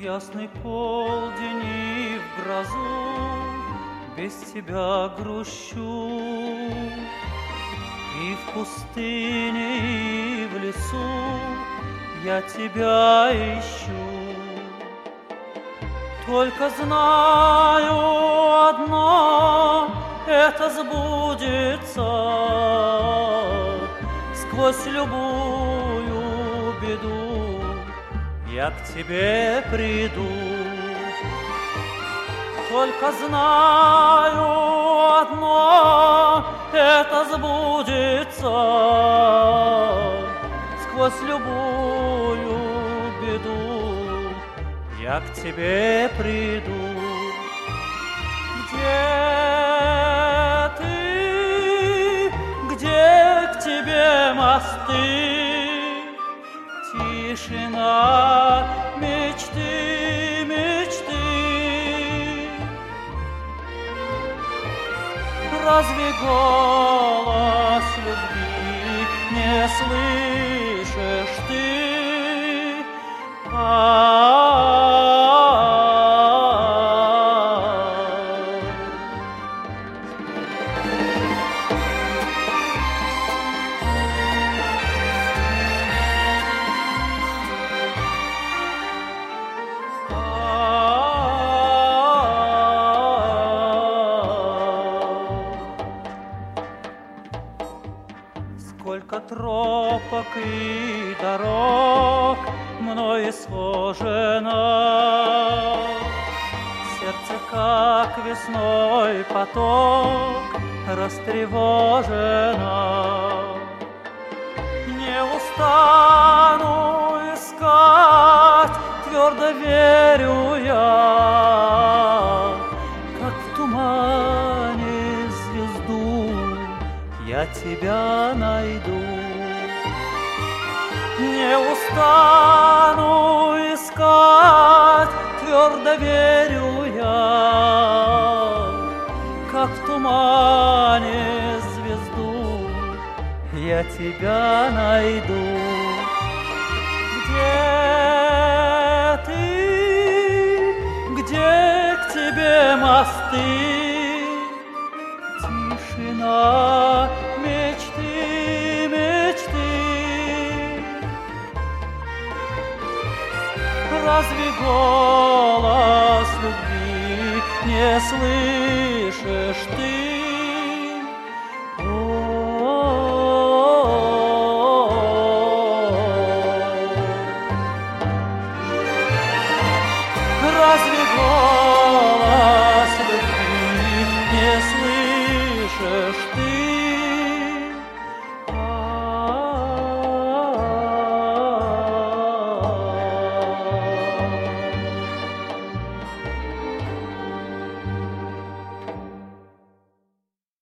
ясный полдень и в грозу без тебя грущу. И в пустыне, и в лесу я тебя ищу. Только знаю одно, это сбудется. Сквозь любую беду я к тебе приду. Только знаю одно, это сбудется. Сквозь любую беду я к тебе приду. Где ты, где к тебе мосты? Тишина, мечты, мечты. Разве голос любви не слышишь ты? Сколько тропок и дорог мной схожено, сердце, как весной поток, растревожено. Не устану искать, твердо верю я, как в тумане звезду я тебя найду. Не устану искать, твердо верю я, как в тумане звезду я тебя найду. Где ты, где к тебе мосты? Тишина, мечты, мечты. Разве голос любви не слышишь ты? Разве